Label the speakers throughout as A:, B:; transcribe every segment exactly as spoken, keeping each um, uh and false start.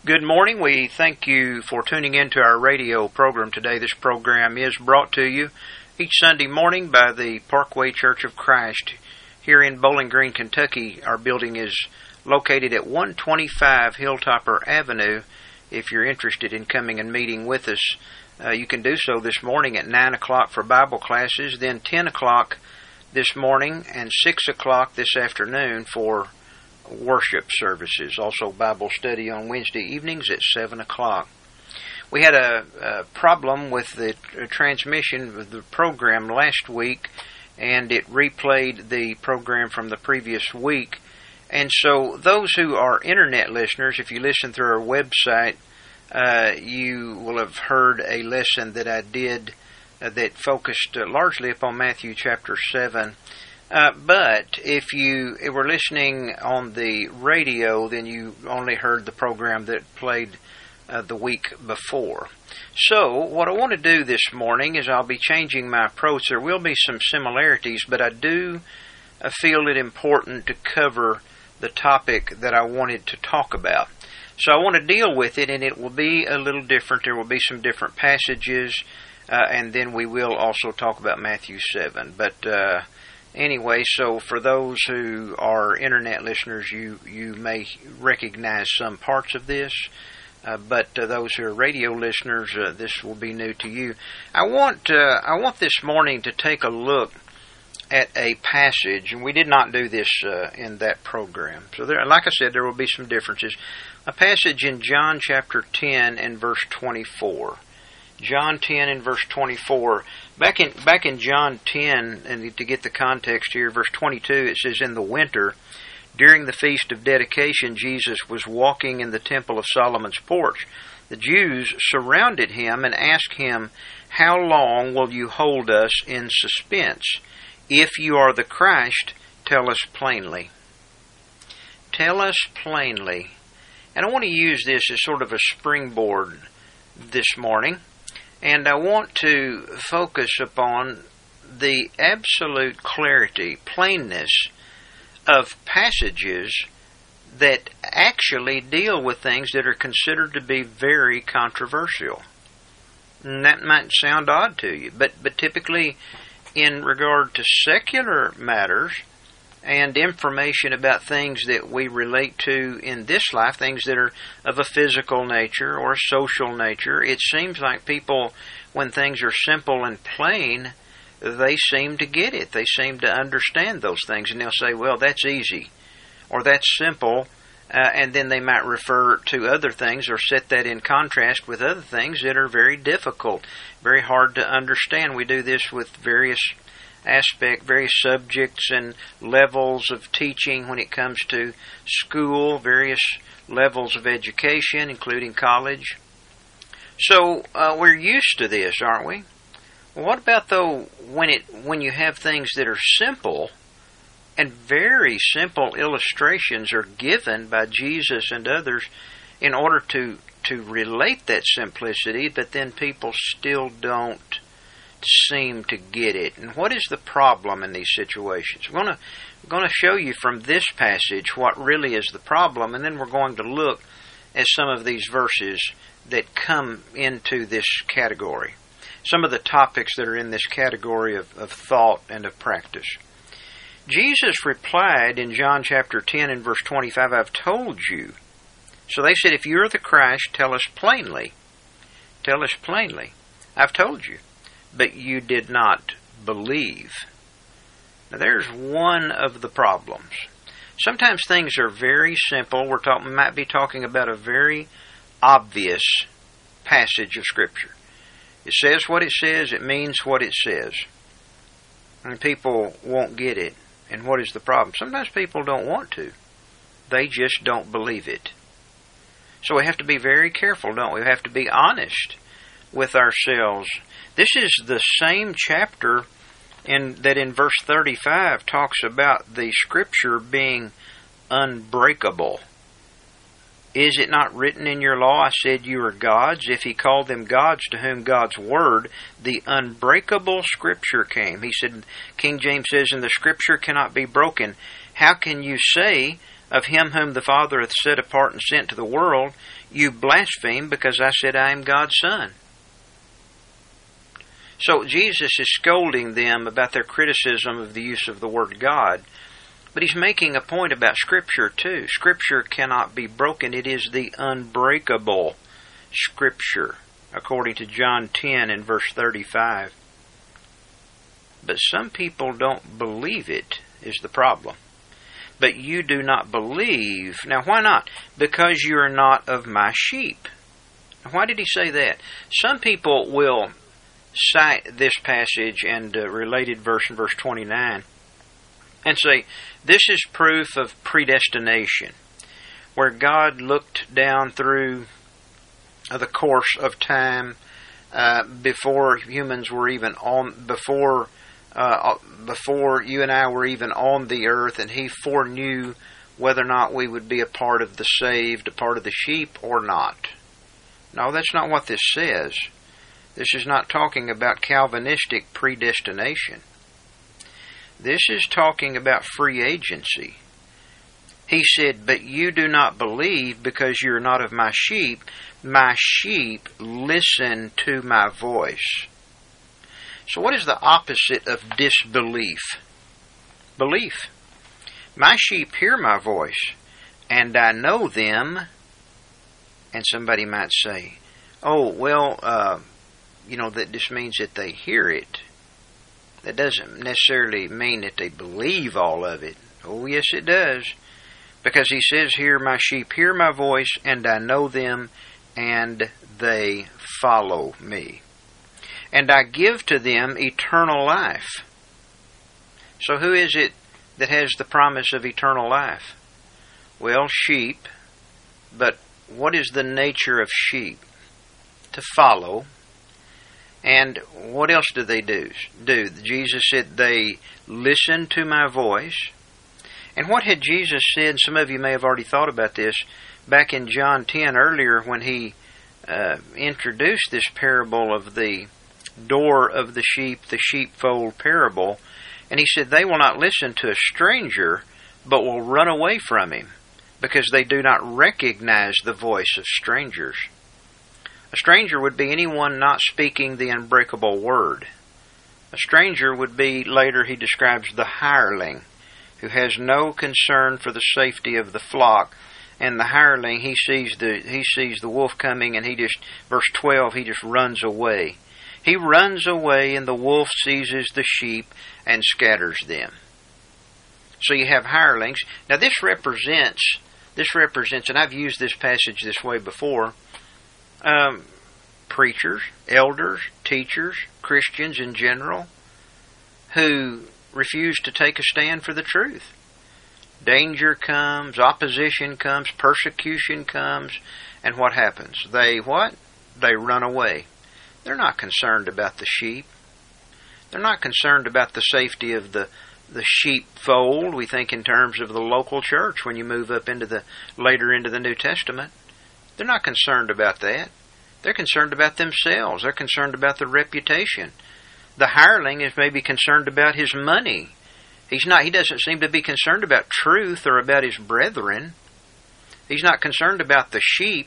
A: Good morning. We thank you for tuning in to our radio program today. This program is brought to you each Sunday morning by the Parkway Church of Christ here in Bowling Green, Kentucky. Our building is located at one twenty-five Hilltopper Avenue. If you're interested in coming and meeting with us, uh, you can do so this morning at nine o'clock for Bible classes, then ten o'clock this morning and six o'clock this afternoon for worship services. Also Bible study on Wednesday evenings at seven o'clock. We had a, a problem with the transmission of the program last week, and it replayed the program from the previous week. And so those who are internet listeners, if you listen through our website, uh, you will have heard a lesson that I did uh, that focused uh, largely upon Matthew chapter seven. Uh, but if you were listening on the radio, then you only heard the program that played uh, the week before. So what I want to do this morning is I'll be changing my approach. There will be some similarities, but I do uh, feel it important to cover the topic that I wanted to talk about. So I want to deal with it, and it will be a little different. There will be some different passages, uh, and then we will also talk about Matthew seven. But uh Anyway, so for those who are internet listeners, you, you may recognize some parts of this, uh, but uh, those who are radio listeners, uh, this will be new to you. I want uh, I want this morning to take a look at a passage, and we did not do this uh, in that program. So, there, like I said, there will be some differences. A passage in John chapter ten and verse twenty-four. John ten and verse twenty-four. Back in back in John ten, and to get the context here, verse twenty-two, it says, "In the winter, during the Feast of Dedication, Jesus was walking in the temple of Solomon's porch. The Jews surrounded him and asked him, 'How long will you hold us in suspense? If you are the Christ, tell us plainly.'" Tell us plainly. And I want to use this as sort of a springboard this morning. And I want to focus upon the absolute clarity, plainness of passages that actually deal with things that are considered to be very controversial. And that might sound odd to you, but, but typically in regard to secular matters and information about things that we relate to in this life, things that are of a physical nature or a social nature, it seems like people, when things are simple and plain, they seem to get it. They seem to understand those things, and they'll say, well, that's easy, or that's simple, uh, and then they might refer to other things or set that in contrast with other things that are very difficult, very hard to understand. We do this with various aspect, various subjects and levels of teaching when it comes to school, various levels of education, including college. So uh, we're used to this, aren't we? Well, what about though when it when you have things that are simple, and very simple illustrations are given by Jesus and others in order to to relate that simplicity, but then people still don't seem to get it. And what is the problem in these situations? We're going to, we're going to show you from this passage what really is the problem, and then we're going to look at some of these verses that come into this category. Some of the topics that are in this category of, of thought and of practice. Jesus replied in John chapter ten and verse twenty-five, "I've told you." So they said, if you're the Christ, tell us plainly. Tell us plainly. I've told you. But you did not believe. Now there's one of the problems. Sometimes things are very simple. We're talking, we might be talking about a very obvious passage of Scripture. It says what it says, it means what it says. And people won't get it. And what is the problem? Sometimes people don't want to. They just don't believe it. So we have to be very careful, don't we? We have to be honest with ourselves. This is the same chapter in, that in verse thirty-five talks about the Scripture being unbreakable. Is it not written in your law, I said you are gods? If he called them gods to whom God's word, the unbreakable Scripture came. He said, King James says, and the Scripture cannot be broken. How can you say of him whom the Father hath set apart and sent to the world, you blaspheme because I said I am God's Son. So Jesus is scolding them about their criticism of the use of the word God. But he's making a point about Scripture too. Scripture cannot be broken. It is the unbreakable Scripture, according to John ten and verse thirty-five. But some people don't believe it, is the problem. But you do not believe. Now, why not? Because you are not of my sheep. Why did he say that? Some people will cite this passage and uh, related verse in verse twenty-nine and say, this is proof of predestination, where God looked down through the course of time uh, before humans were even on, before uh, before you and I were even on the earth, and he foreknew whether or not we would be a part of the saved, a part of the sheep, or not. No, that's not what this says. This is not talking about Calvinistic predestination. This is talking about free agency. He said, but you do not believe because you are not of my sheep. My sheep listen to my voice. So what is the opposite of disbelief? Belief. My sheep hear my voice, and I know them. And somebody might say, oh, well, uh, you know, that just means that they hear it. That doesn't necessarily mean that they believe all of it. Oh, yes, it does. Because he says here, my sheep hear my voice, and I know them, and they follow me. And I give to them eternal life. So who is it that has the promise of eternal life? Well, sheep. But what is the nature of sheep? To follow. And what else do they do? Do Jesus said they listen to my voice. And what had Jesus said? Some of you may have already thought about this back in John ten earlier when he uh, introduced this parable of the door of the sheep, the sheepfold parable. And he said they will not listen to a stranger, but will run away from him, because they do not recognize the voice of strangers. A stranger would be anyone not speaking the unbreakable word. A stranger would be, later he describes, the hireling, who has no concern for the safety of the flock. And the hireling, he sees the he sees the wolf coming, and he just, verse twelve, he just runs away. He runs away, and the wolf seizes the sheep and scatters them. So you have hirelings. Now this represents, this represents, and I've used this passage this way before, um, preachers, elders, teachers, Christians in general, who refuse to take a stand for the truth. Danger comes, opposition comes, persecution comes, and what happens? They what? They run away. They're not concerned about the sheep. They're not concerned about the safety of the the sheepfold. We think in terms of the local church when you move up into the later into the New Testament. They're not concerned about that. They're concerned about themselves. They're concerned about their reputation. The hireling is maybe concerned about his money. He's not. He doesn't seem to be concerned about truth or about his brethren. He's not concerned about the sheep.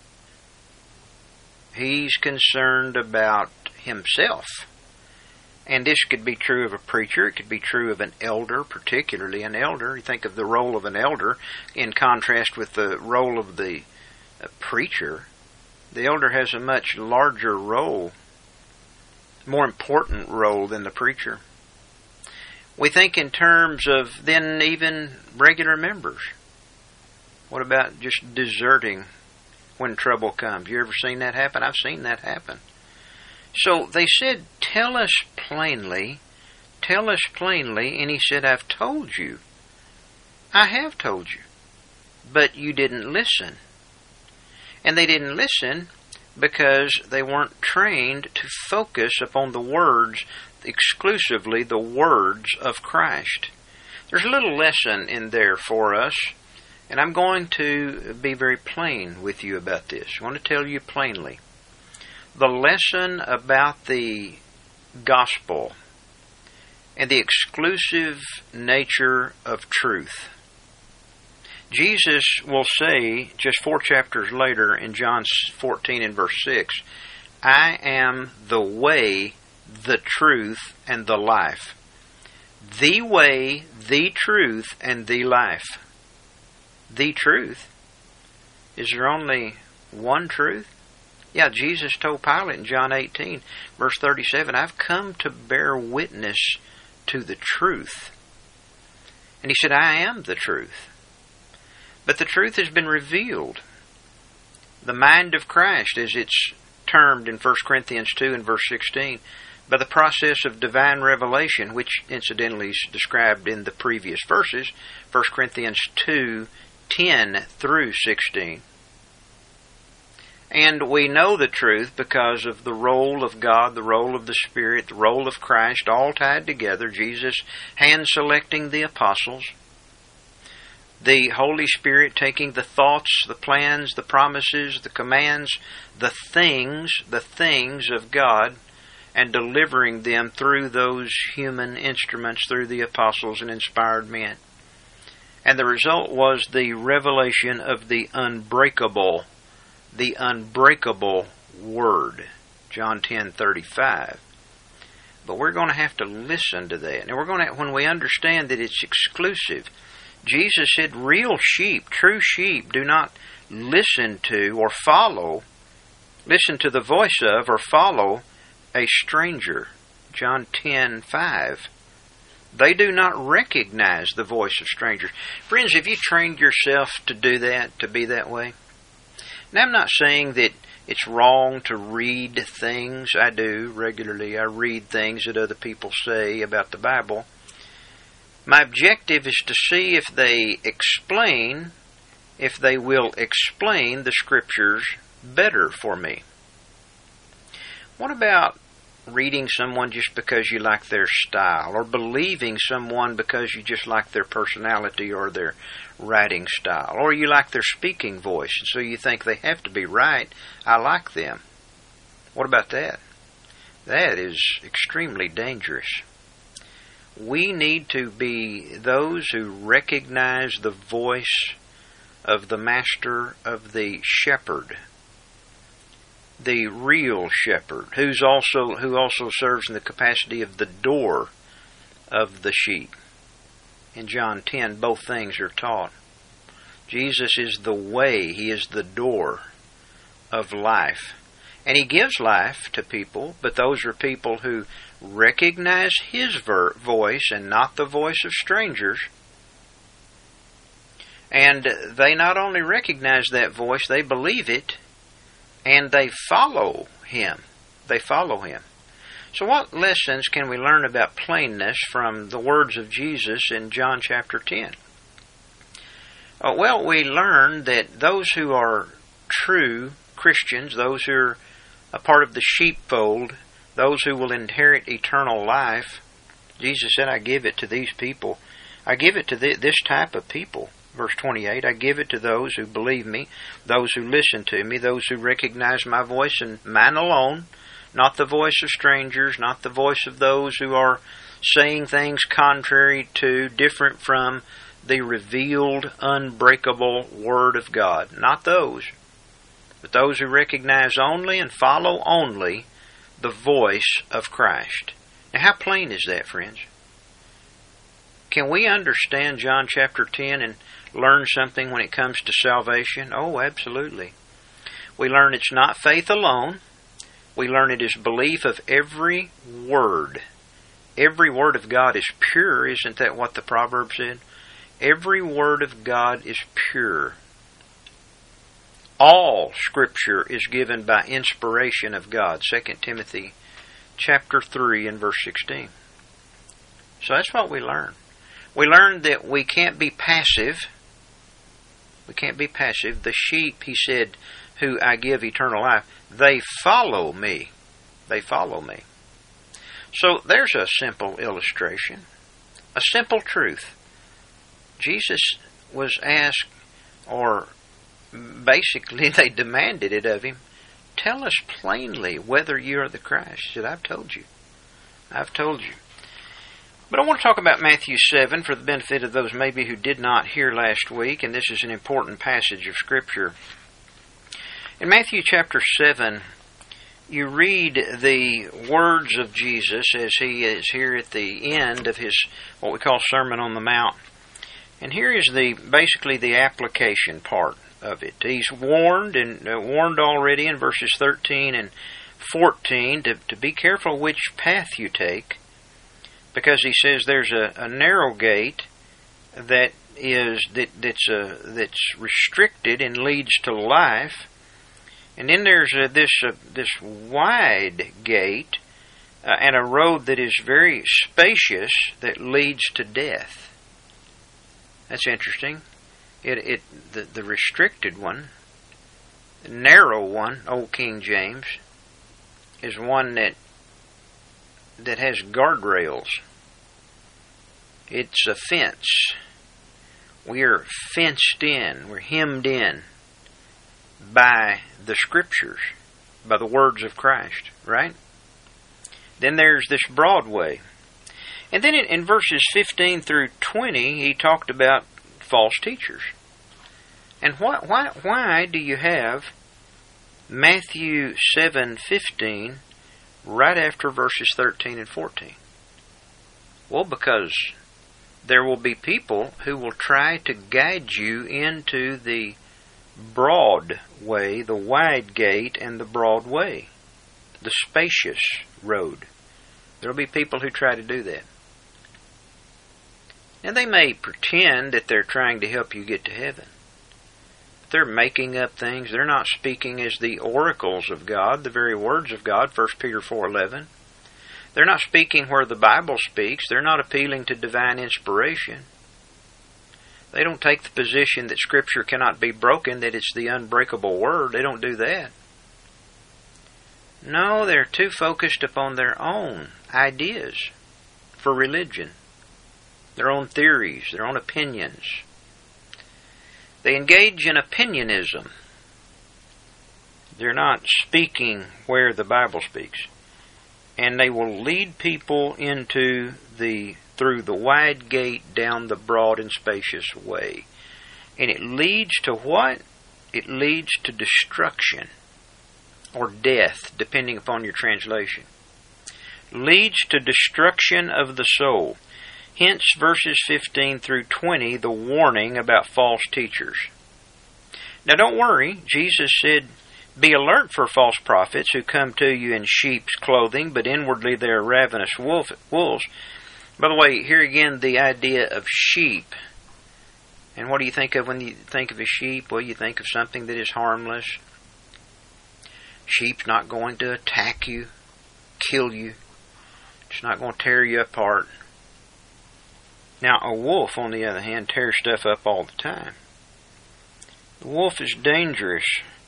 A: He's concerned about himself. And this could be true of a preacher. It could be true of an elder, particularly an elder. You think of the role of an elder in contrast with the role of the preacher. The elder has a much larger role, more important role than the preacher. We think in terms of then even regular members. What about just deserting when trouble comes? You ever seen that happen? I've seen that happen. So they said, tell us plainly, tell us plainly, and he said, I've told you. I have told you, but you didn't listen. And they didn't listen because they weren't trained to focus upon the words, exclusively the words of Christ. There's a little lesson in there for us, and I'm going to be very plain with you about this. I want to tell you plainly. The lesson about the gospel and the exclusive nature of truth. Jesus will say, just four chapters later in John fourteen and verse six, I am the way, the truth, and the life. The way, the truth, and the life. The truth? Is there only one truth? Yeah, Jesus told Pilate in John eighteen, verse thirty-seven, I've come to bear witness to the truth. And he said, I am the truth. But the truth has been revealed. The mind of Christ, as it's termed in First Corinthians two and verse sixteen, by the process of divine revelation, which incidentally is described in the previous verses, First Corinthians two, ten through sixteen. And we know the truth because of the role of God, the role of the Spirit, the role of Christ, all tied together. Jesus hand-selecting the apostles. The Holy Spirit taking the thoughts, the plans, the promises, the commands, the things, the things of God, and delivering them through those human instruments, through the apostles and inspired men. And the result was the revelation of the unbreakable the unbreakable Word, John ten thirty-five. But we're going to have to listen to that. And we're going to, when we understand that it's exclusive, Jesus said, real sheep, true sheep, do not listen to or follow, listen to the voice of or follow a stranger, John ten five. They do not recognize the voice of strangers. Friends, have you trained yourself to do that, to be that way? Now, I'm not saying that it's wrong to read things. I do regularly. I read things that other people say about the Bible. My objective is to see if they explain, if they will explain the Scriptures better for me. What about reading someone just because you like their style, or believing someone because you just like their personality or their writing style, or you like their speaking voice, and so you think they have to be right? I like them. What about that? That is extremely dangerous. We need to be those who recognize the voice of the Master, of the Shepherd, the real shepherd, who's also who also serves in the capacity of the door of the sheep. In John ten, both things are taught. Jesus is the way. He is the door of life. And He gives life to people, but those are people who recognize His ver- voice and not the voice of strangers. And they not only recognize that voice, they believe it, and they follow Him. They follow Him. So what lessons can we learn about plainness from the words of Jesus in John chapter ten? Uh, well, we learn that those who are true Christians, those who are a part of the sheepfold, those who will inherit eternal life, Jesus said, I give it to these people. I give it to th- this type of people. Verse twenty-eight, I give it to those who believe me, those who listen to me, those who recognize my voice and mine alone, not the voice of strangers, not the voice of those who are saying things contrary to, different from the revealed, unbreakable Word of God. Not those, but those who recognize only and follow only the voice of Christ. Now, how plain is that, friends? Can we understand John chapter ten and learn something when it comes to salvation? Oh, absolutely. We learn it's not faith alone. We learn it is belief of every word. Every word of God is pure. Isn't that what the proverb said? Every word of God is pure. All Scripture is given by inspiration of God. Second Timothy chapter three and verse sixteen. So that's what we learn. We learn that we can't be passive. We can't be passive. The sheep, He said, who I give eternal life, they follow me. They follow me. So there's a simple illustration. A simple truth. Jesus was asked, or basically they demanded it of Him, tell us plainly whether you are the Christ. He said, I've told you. I've told you. But I want to talk about Matthew seven for the benefit of those maybe who did not hear last week, and this is an important passage of Scripture. In Matthew chapter seven, you read the words of Jesus as he is here at the end of his, what we call Sermon on the Mount. And here is the basically the application part of it. He's warned, and uh, warned already in verses thirteen and fourteen to, to be careful which path you take, because he says there's a, a narrow gate that is that that's uh, that's restricted and leads to life, and then there's uh, this uh, this wide gate uh, and a road that is very spacious that leads to death. That's interesting. It it the, the restricted one, the narrow one, Old King James, is one that that has guardrails. It's a fence. We are fenced in. We're hemmed in by the Scriptures, by the words of Christ, right? Then there's this broad way. And then in, in verses fifteen through twenty, he talked about false teachers. And why why why do you have Matthew seven fifteen right after verses thirteen and fourteen? Well, because there will be people who will try to guide you into the broad way, the wide gate, and the broad way, the spacious road. There will be people who try to do that. Now, they may pretend that they're trying to help you get to heaven. They're making up things. They're not speaking as the oracles of God, the very words of God, First Peter four eleven. They're not speaking where the Bible speaks. They're not appealing to divine inspiration. They don't take the position that Scripture cannot be broken, that it's the unbreakable Word. They don't do that. No, they're too focused upon their own ideas for religion, their own theories, their own opinions. They engage in opinionism. They're not speaking where the Bible speaks. And they will lead people into the through the wide gate down the broad and spacious way. And it leads to what? It leads to destruction or death, depending upon your translation. Leads to destruction of the soul. Hence, verses fifteen through twenty, the warning about false teachers. Now, don't worry. Jesus said, be alert for false prophets who come to you in sheep's clothing, but inwardly they are ravenous wolf, wolves. By the way, here again, the idea of sheep. And what do you think of when you think of a sheep? Well, you think of something that is harmless. Sheep's not going to attack you, kill you. It's not going to tear you apart. Now, a wolf, on the other hand, tears stuff up all the time. The wolf is dangerous.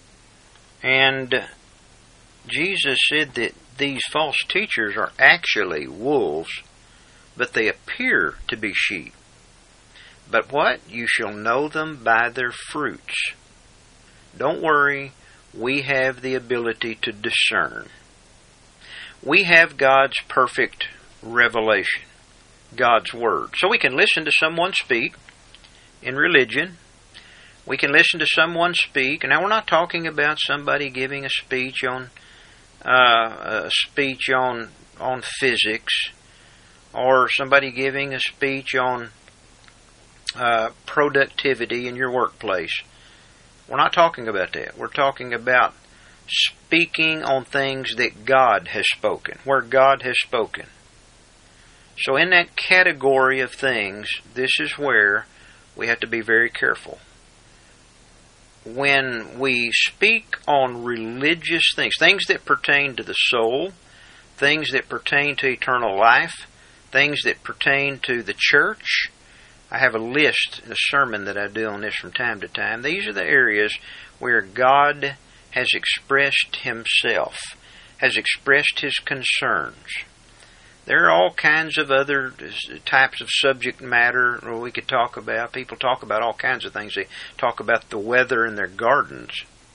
A: And Jesus said that these false teachers are actually wolves, but they appear to be sheep. But what? You shall know them by their fruits. Don't worry, we have the ability to discern. We have God's perfect revelation, God's Word. So we can listen to someone speak in religion. We can listen to someone speak. And now we're not talking about somebody giving a speech on uh, a speech on on physics, or somebody giving a speech on uh, productivity in your workplace. We're not talking about that. We're talking about speaking on things that God has spoken, where God has spoken. So in that category of things, this is where we have to be very careful. When we speak on religious things, things that pertain to the soul, things that pertain to eternal life, things that pertain to the church, I have a list, a sermon that I do on this from time to time. These are the areas where God has expressed Himself, has expressed His concerns. There are all kinds of other types of subject matter we could talk about. People talk about all kinds of things. They talk about the weather in their gardens.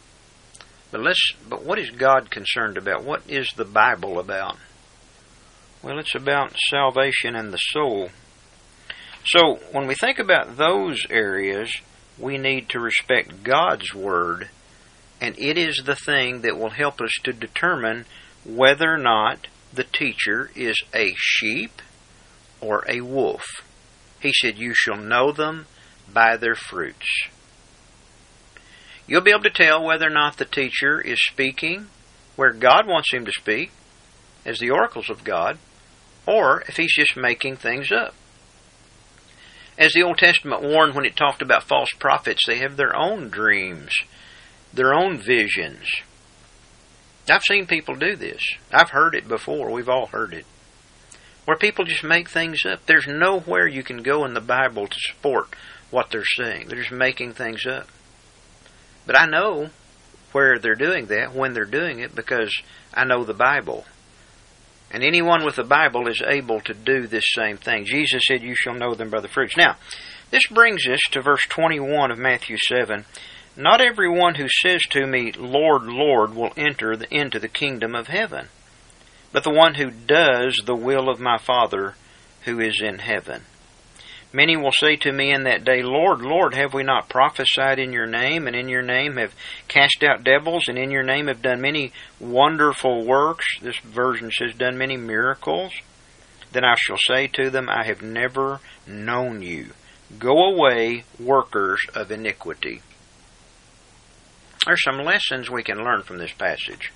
A: But let's. But what is God concerned about? What is the Bible about? Well, it's about salvation and the soul. So, when we think about those areas, we need to respect God's Word, and it is the thing that will help us to determine whether or not the teacher is a sheep or a wolf. He said, "You shall know them by their fruits." You'll be able to tell whether or not the teacher is speaking where God wants him to speak, as the oracles of God, or if he's just making things up. As the Old Testament warned when it talked about false prophets, they have their own dreams, their own visions. I've seen people do this. I've heard it before. We've all heard it. Where people just make things up. There's nowhere you can go in the Bible to support what they're saying. They're just making things up. But I know where they're doing that, when they're doing it, because I know the Bible. And anyone with the Bible is able to do this same thing. Jesus said, "You shall know them by the fruits." Now, this brings us to verse twenty-one of Matthew seven. "Not everyone who says to me, 'Lord, Lord,' will enter the, into the kingdom of heaven, but the one who does the will of my Father who is in heaven. Many will say to me in that day, 'Lord, Lord, have we not prophesied in your name, and in your name have cast out devils, and in your name have done many wonderful works?' This version says, 'done many miracles.' Then I shall say to them, 'I have never known you. Go away, workers of iniquity.'" There's some lessons we can learn from this passage.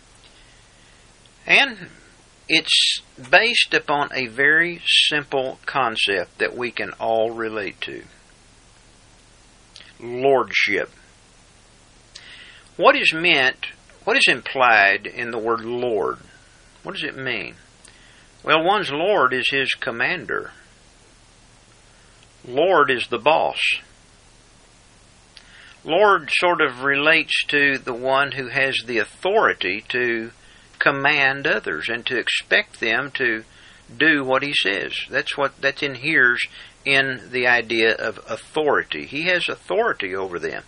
A: And it's based upon a very simple concept that we can all relate to. Lordship. What is meant, what is implied in the word Lord? What does it mean? Well, one's Lord is his commander. Lord is the boss. Lord sort of relates to the one who has the authority to command others and to expect them to do what he says. That's what that inheres in the idea of authority. He has authority over them.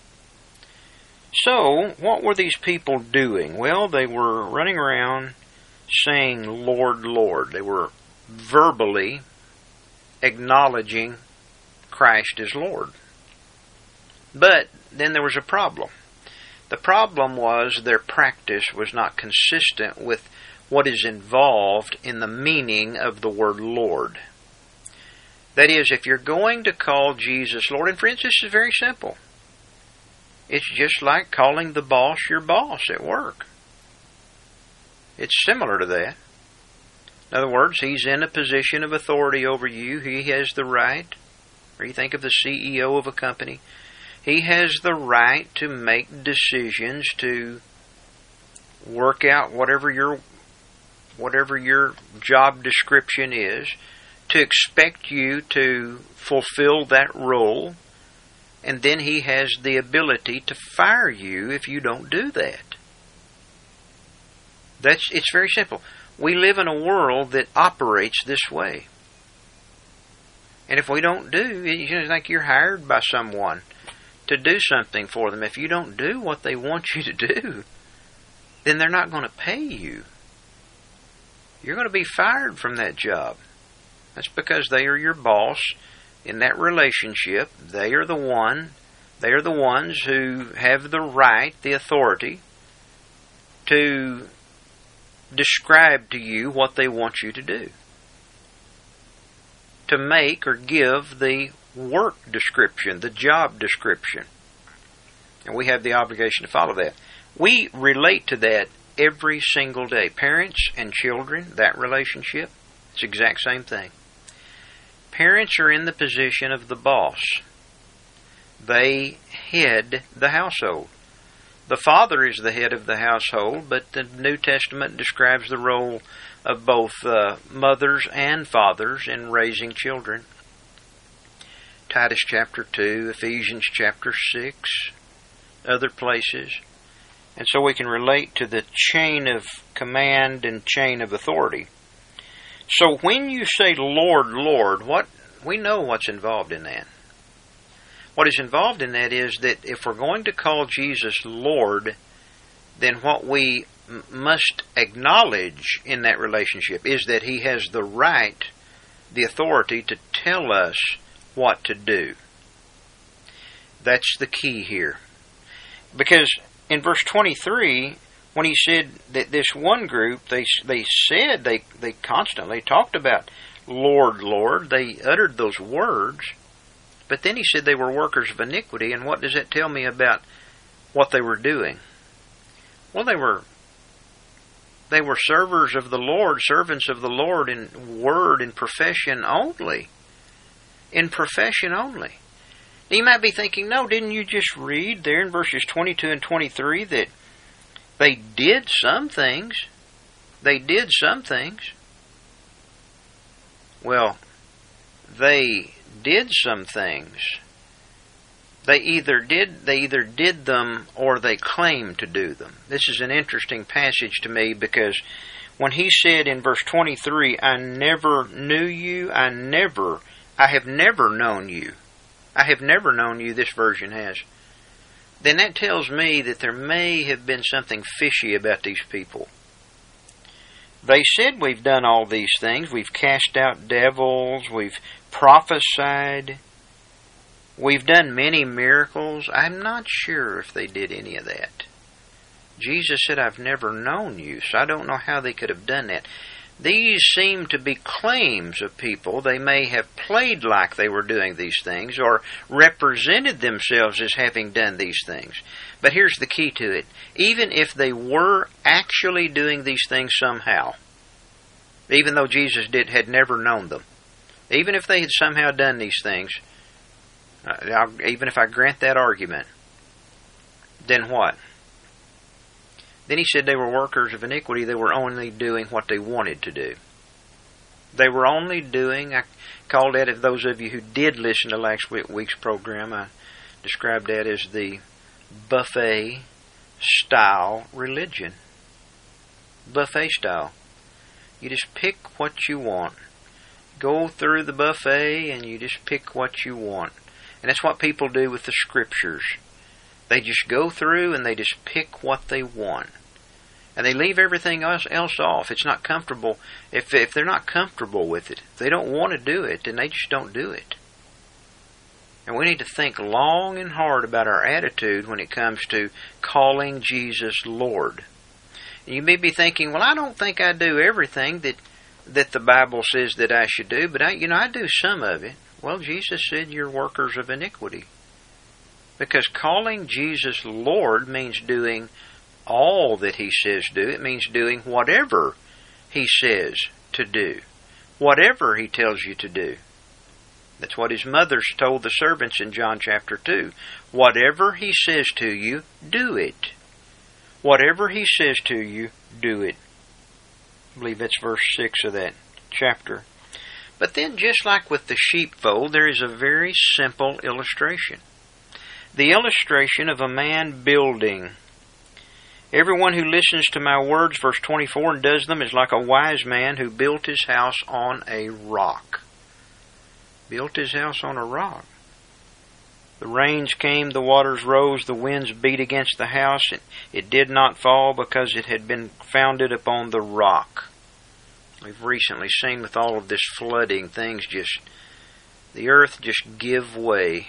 A: So, what were these people doing? Well, they were running around saying, "Lord, Lord." They were verbally acknowledging Christ as Lord. But then there was a problem. The problem was their practice was not consistent with what is involved in the meaning of the word Lord. That is, if you're going to call Jesus Lord, and friends, this is very simple. It's just like calling the boss your boss at work. It's similar to that. In other words, he's in a position of authority over you. He has the right, or you think of the C E O of a company, he has the right to make decisions, to work out whatever your whatever your job description is, to expect you to fulfill that role, and then he has the ability to fire you if you don't do that. That's it's very simple. We live in a world that operates this way. And if we don't do, you think you're hired by someone to do something for them. If you don't do what they want you to do, then they're not going to pay you. You're going to be fired from that job. That's because they are your boss in that relationship. They are the one, they are the ones who have the right, the authority, to describe to you what they want you to do. To make or give the work description, the job description. And we have the obligation to follow that. We relate to that every single day. Parents and children, that relationship, it's the exact same thing. Parents are in the position of the boss. They head the household. The father is the head of the household, but the New Testament describes the role of both uh, mothers and fathers in raising children. Titus chapter two, Ephesians chapter six, other places. And so we can relate to the chain of command and chain of authority. So when you say Lord, Lord, what we know what's involved in that. What is involved in that is that if we're going to call Jesus Lord, then what we m- must acknowledge in that relationship is that he has the right, the authority to tell us what to do. That's the key here. Because in verse twenty-three, when he said that this one group, they they said, they, they constantly talked about Lord, Lord. They uttered those words. But then he said they were workers of iniquity. And what does that tell me about what they were doing? Well, they were they were servers of the Lord, servants of the Lord in word and profession only. In profession only. You might be thinking, no, didn't you just read there in verses twenty-two and twenty-three that they did some things? They did some things. Well, they did some things. They either did they either did them or they claimed to do them. This is an interesting passage to me because when he said in verse twenty-three, I never knew you, I never, I have never known you. I have never known you, this version has. Then that tells me that there may have been something fishy about these people. They said we've done all these things. We've cast out devils. We've prophesied. We've done many miracles. I'm not sure if they did any of that. Jesus said, I've never known you, so I don't know how they could have done that. These seem to be claims of people. They may have played like they were doing these things or represented themselves as having done these things. But here's the key to it. Even if they were actually doing these things somehow, even though Jesus did had never known them, even if they had somehow done these things, uh, even if I grant that argument, then what? Then he said they were workers of iniquity. They were only doing what they wanted to do. They were only doing, I called that, if those of you who did listen to last week's program, I described that as the buffet style religion. Buffet style. You just pick what you want. Go through the buffet and you just pick what you want. And that's what people do with the scriptures. They just go through and they just pick what they want. And they leave everything else, else off. It's not comfortable. If, if they're not comfortable with it, if they don't want to do it, then they just don't do it. And we need to think long and hard about our attitude when it comes to calling Jesus Lord. And you may be thinking, well, I don't think I do everything that, that the Bible says that I should do, but I, you know, I do some of it. Well, Jesus said you're workers of iniquity. Because calling Jesus Lord means doing all that he says do. It means doing whatever he says to do. Whatever he tells you to do. That's what his mother told the servants in John chapter two. Whatever he says to you, do it. Whatever he says to you, do it. I believe that's verse six of that chapter. But then, just like with the sheepfold, there is a very simple illustration. The illustration of a man building. Everyone who listens to my words, verse twenty-four, and does them is like a wise man who built his house on a rock. Built his house on a rock. The rains came, the waters rose, the winds beat against the house. It, it did not fall because it had been founded upon the rock. We've recently seen with all of this flooding, things just, the earth just give way.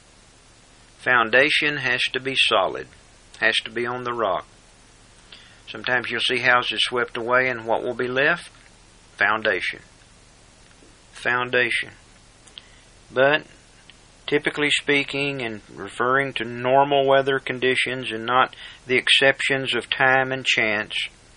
A: Foundation has to be solid, has to be on the rock. Sometimes you'll see houses swept away, and what will be left? Foundation. Foundation. But, typically speaking, and referring to normal weather conditions and not the exceptions of time and chance,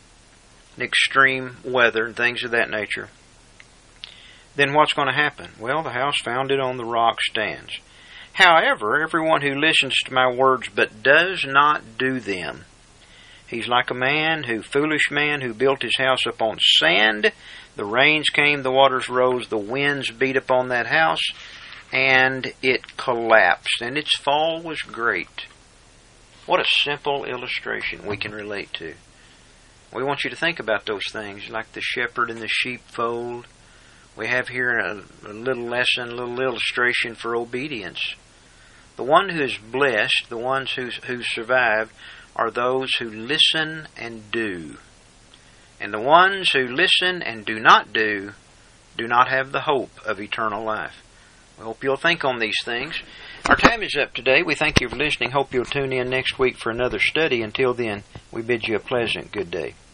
A: extreme weather and things of that nature, then what's going to happen? Well, the house founded on the rock stands. However, everyone who listens to my words but does not do them, he's like a man who, foolish man, who built his house upon sand. The rains came, the waters rose, the winds beat upon that house, and it collapsed, and its fall was great. What a simple illustration we can relate to. We want you to think about those things, like the shepherd and the sheepfold. We have here a, a little lesson, a little illustration for obedience. The one who is blessed, the ones who, who survived, are those who listen and do. And the ones who listen and do not do, do not have the hope of eternal life. We hope you'll think on these things. Our time is up today. We thank you for listening. Hope you'll tune in next week for another study. Until then, we bid you a pleasant good day.